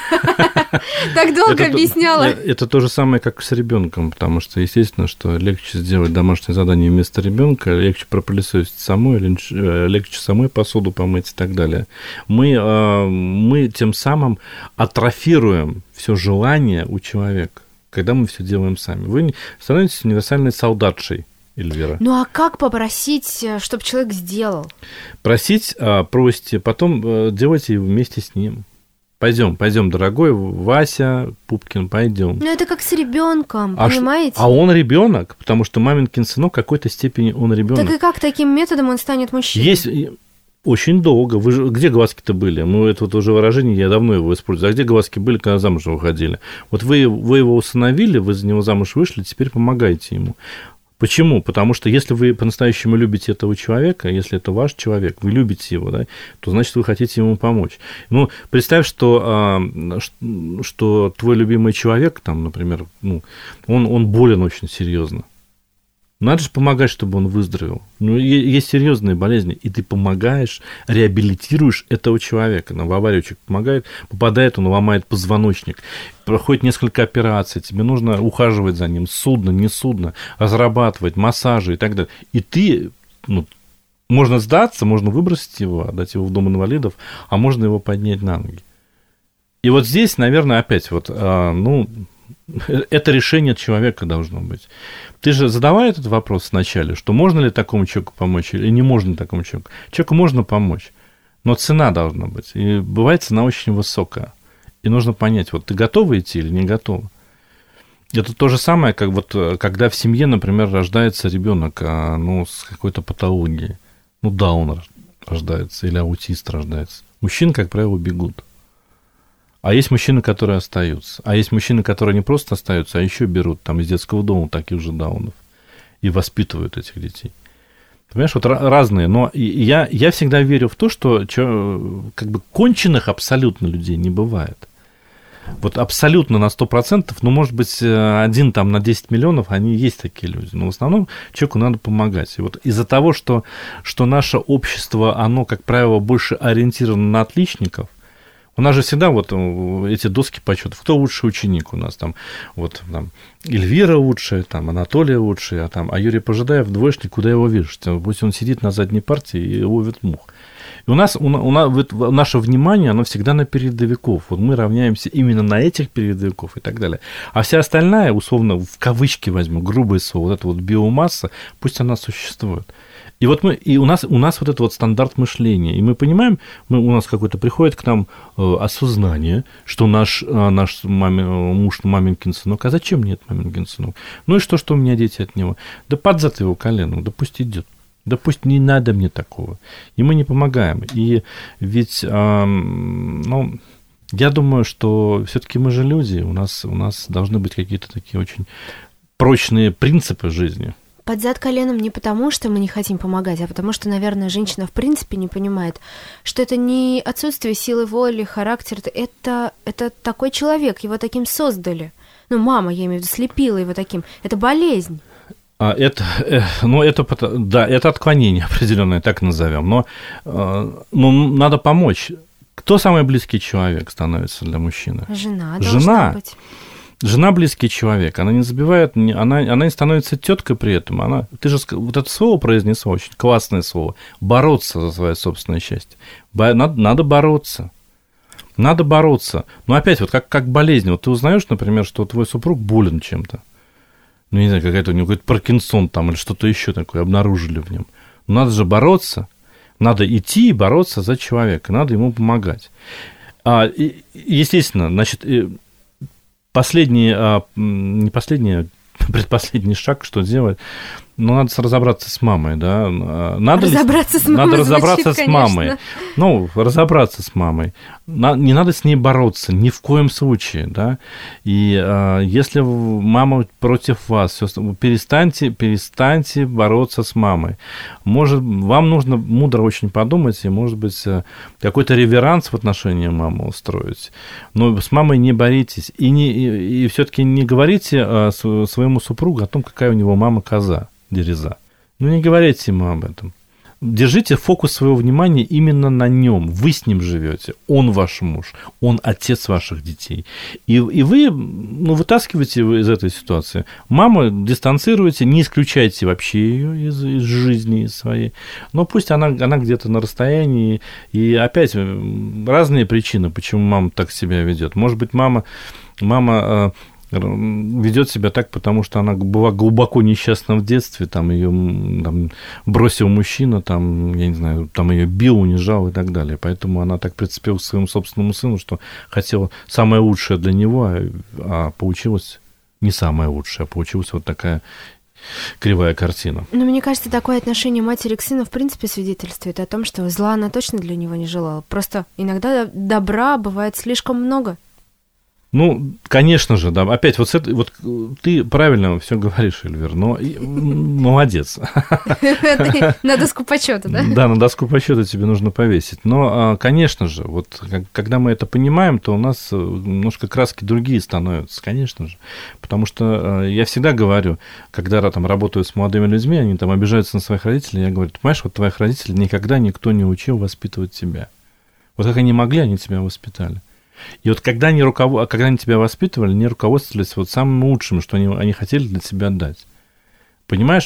Так долго объясняла. Это то же самое, как с ребенком, потому что, естественно, что легче сделать домашнее задание вместо ребенка, легче пропылесосить самой, легче самой посуду помыть и так далее. Мы тем самым атрофируем все желание у человека, когда мы все делаем сами. Вы становитесь универсальной солдатшей, Эльвира. А как попросить, чтобы человек сделал? Просить, просите, потом делайте вместе с ним. Пойдем, дорогой Вася Пупкин, пойдем. Это как с ребенком, понимаете? А он ребенок, потому что маменькин сынок в какой-то степени он ребенок. Так и как таким методом он станет мужчиной? Есть очень долго. Где глазки-то были? Это уже выражение, я давно его использую. А где глазки были, когда замуж выходили? Вот вы его усыновили, вы за него замуж вышли, теперь помогаете ему. Почему? Потому что если вы по-настоящему любите этого человека, если это ваш человек, вы любите его, да, то значит, вы хотите ему помочь. Представь, что твой любимый человек, там, например, он болен очень серьезно. Надо же помогать, чтобы он выздоровел. Есть серьезные болезни, и ты помогаешь, реабилитируешь этого человека. В аварию человек помогает, попадает, он ломает позвоночник, проходит несколько операций, тебе нужно ухаживать за ним, судно, не судно, разрабатывать массажи и так далее. И ты, можно сдаться, можно выбросить его, отдать его в дом инвалидов, а можно его поднять на ноги. И вот здесь, наверное, опять это решение человека должно быть. Ты же задавай этот вопрос вначале, что можно ли такому человеку помочь или не можно такому человеку. Человеку можно помочь, но цена должна быть. И бывает цена очень высокая. И нужно понять, ты готова идти или не готова. Это то же самое, как когда в семье, например, рождается ребенок с какой-то патологией. Даун рождается или аутист рождается. Мужчин, как правило, бегут. А есть мужчины, которые остаются. А есть мужчины, которые не просто остаются, а еще берут из детского дома таких же даунов и воспитывают этих детей. Понимаешь, разные. Но я всегда верю в то, что конченых абсолютно людей не бывает. Абсолютно на 100%, может быть, один на 10 миллионов, они есть такие люди. Но в основном человеку надо помогать. И из-за того, что наше общество, оно, как правило, больше ориентировано на отличников, у нас же всегда эти доски почетов. Кто лучший ученик у нас? Эльвира лучшая, Анатолия лучшая, а Юрий Пожидаев двоечник, куда его видишь? Пусть он сидит на задней партии и ловит мух. И у нас наше внимание, оно всегда на передовиков. Вот мы равняемся именно на этих передовиков и так далее. А вся остальная, условно, в кавычки возьму, грубое слово, вот эта вот биомасса, пусть она существует. И вот у нас вот это вот стандарт мышления. И мы понимаем, у нас какой-то приходит к нам осознание, что наш муж маменькин сынок. А зачем мне этот маменькин сынок? Ну и что у меня дети от него? Да под зад его коленом, да пусть идет. Да пусть не надо мне такого. И мы не помогаем. И ведь, я думаю, что все-таки мы же люди, у нас должны быть какие-то такие очень прочные принципы жизни. Под зад коленом не потому, что мы не хотим помогать, а потому что, наверное, женщина в принципе не понимает, что это не отсутствие силы воли, характера, это такой человек, его таким создали. Мама, я имею в виду, слепила его таким. Это болезнь. Это отклонение определенное, так назовем. Но надо помочь. Кто самый близкий человек становится для мужчины? Жена должна быть. Жена близкий человек, она не забивает, она не становится теткой при этом. Ты же вот это слово произнесла, очень классное слово, бороться за свое собственное счастье. Надо бороться. Надо бороться. Но опять, вот как болезнь. Вот ты узнаешь, например, что твой супруг болен чем-то. Не знаю, какой-то у него какой-то Паркинсон там или что-то еще такое обнаружили в нем. Но надо же бороться. Надо идти и бороться за человека. Надо ему помогать. Естественно, значит, предпоследний шаг, что делать? Надо разобраться с мамой, да. Надо разобраться с мамой. Разобраться с мамой. Не надо с ней бороться, ни в коем случае, да. И если мама против вас, перестаньте бороться с мамой. Вам нужно мудро очень подумать и, может быть, какой-то реверанс в отношении мамы устроить. Но с мамой не боритесь. И все-таки не говорите своему супругу о том, какая у него мама коза. Дереза. Не говорите ему об этом. Держите фокус своего внимания именно на нем. Вы с ним живете. Он ваш муж. Он отец ваших детей. И вы вытаскиваете из этой ситуации. Маму дистанцируете, не исключайте вообще ее из жизни своей. Но пусть она где-то на расстоянии. И опять разные причины, почему мама так себя ведет. Может быть, мама ведет себя так, потому что она была глубоко несчастна в детстве, ее бросил мужчина, я не знаю, ее бил, унижал и так далее. Поэтому она так прицепилась к своему собственному сыну, что хотела самое лучшее для него, а получилось не самое лучшее, а получилась вот такая кривая картина. Мне кажется, такое отношение матери к сыну в принципе свидетельствует о том, что зла она точно для него не желала. Просто иногда добра бывает слишком много. Конечно же, да. Опять вот ты правильно все говоришь, Эльвира, но молодец. На доску почета, да? Да, на доску почета тебе нужно повесить. Но, конечно же, вот когда мы это понимаем, то у нас немножко краски другие становятся, конечно же. Потому что я всегда говорю, когда работаю с молодыми людьми, они обижаются на своих родителей, я говорю, ты понимаешь, вот твоих родителей никогда никто не учил воспитывать тебя. Вот как они могли, они тебя воспитали. И вот когда они тебя воспитывали, они руководствовались самым лучшим, что они хотели для тебя дать. Понимаешь,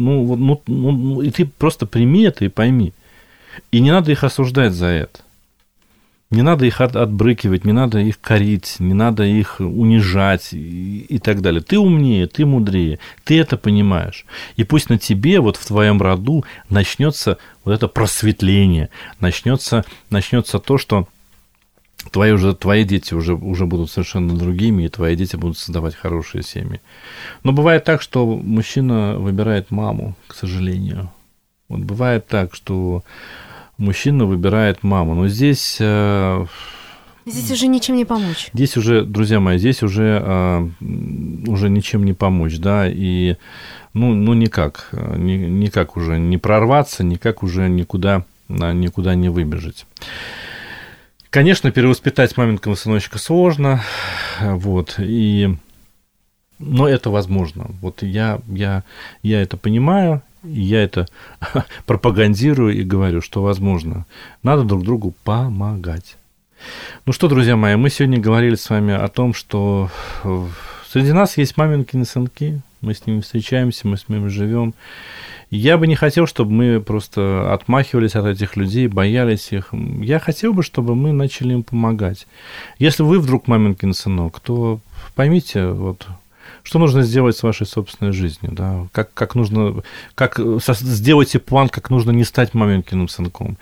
и ты просто прими это и пойми. И не надо их осуждать за это. Не надо их отбрыкивать, не надо их корить, не надо их унижать и так далее. Ты умнее, ты мудрее, ты это понимаешь. И пусть на тебе, в твоем роду, начнется это просветление, начнется то, что твои дети уже будут совершенно другими, и твои дети будут создавать хорошие семьи. Но бывает так, что мужчина выбирает маму, к сожалению. Бывает так, что мужчина выбирает маму. Но здесь уже ничем не помочь. Здесь уже, друзья мои, уже ничем не помочь, да, и никак уже не прорваться, никак уже никуда не выбежать. Конечно, перевоспитать маменького сыночка сложно, но это возможно. Я это понимаю, я это пропагандирую и говорю, что возможно. Надо друг другу помогать. Что, друзья мои, мы сегодня говорили с вами о том, что среди нас есть маменькины сынки, мы с ними встречаемся, мы с ними живем. Я бы не хотел, чтобы мы просто отмахивались от этих людей, боялись их. Я хотел бы, чтобы мы начали им помогать. Если вы вдруг маменькин сынок, то поймите, вот, что нужно сделать с вашей собственной жизнью, да? Сделайте план, как нужно не стать маменькиным сынком.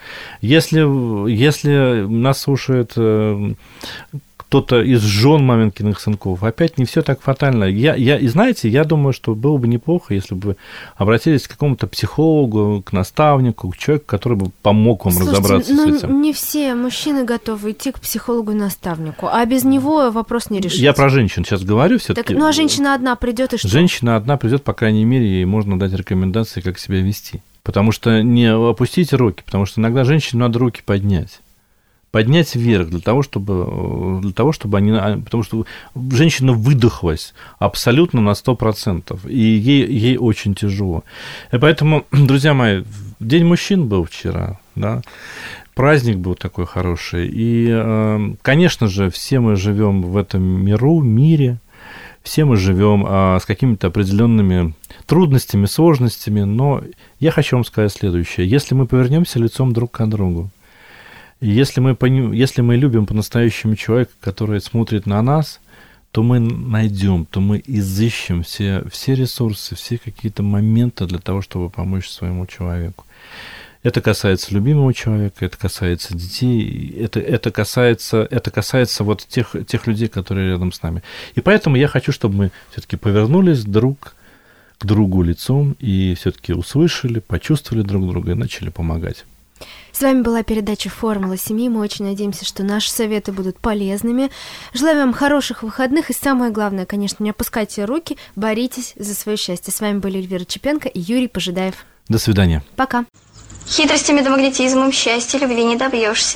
Если нас слушает кто-то из жен маменькиных сынков, опять не все так фатально. И знаете, я думаю, что было бы неплохо, если бы вы обратились к какому-то психологу, к наставнику, к человеку, который бы помог вам разобраться с этим. Не все мужчины готовы идти к психологу и наставнику, а без него вопрос не решится. Я про женщин сейчас говорю все-таки. А женщина одна придет и что? Женщина одна придет, по крайней мере, ей можно дать рекомендации, как себя вести. Потому что не опустите руки, потому что иногда женщине надо руки поднять вверх для того, чтобы потому что женщина выдохлась абсолютно на 100%, и ей очень тяжело. И поэтому, друзья мои, День мужчин был вчера, да, праздник был такой хороший, и, конечно же, все мы живем в этом мире, все мы живем с какими-то определенными трудностями, сложностями, но я хочу вам сказать следующее: если мы повернемся лицом друг к другу, если мы любим по-настоящему человека, который смотрит на нас, то мы найдем, то мы изыщем все ресурсы, все какие-то моменты для того, чтобы помочь своему человеку. Это касается любимого человека, это касается детей, это касается вот тех людей, которые рядом с нами. И поэтому я хочу, чтобы мы все-таки повернулись друг к другу лицом и все-таки услышали, почувствовали друг друга и начали помогать. С вами была передача «Формула семьи». Мы очень надеемся, что наши советы будут полезными. Желаю вам хороших выходных. И самое главное, конечно, не опускайте руки, боритесь за свое счастье. С вами были Эльвира Чепенко и Юрий Пожидаев. До свидания. Пока. Хитростями да магнетизмом счастья любви не добьешься.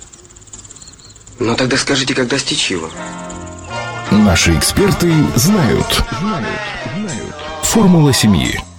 Ну тогда скажите, как достичь его? Наши эксперты знают. Формула семьи.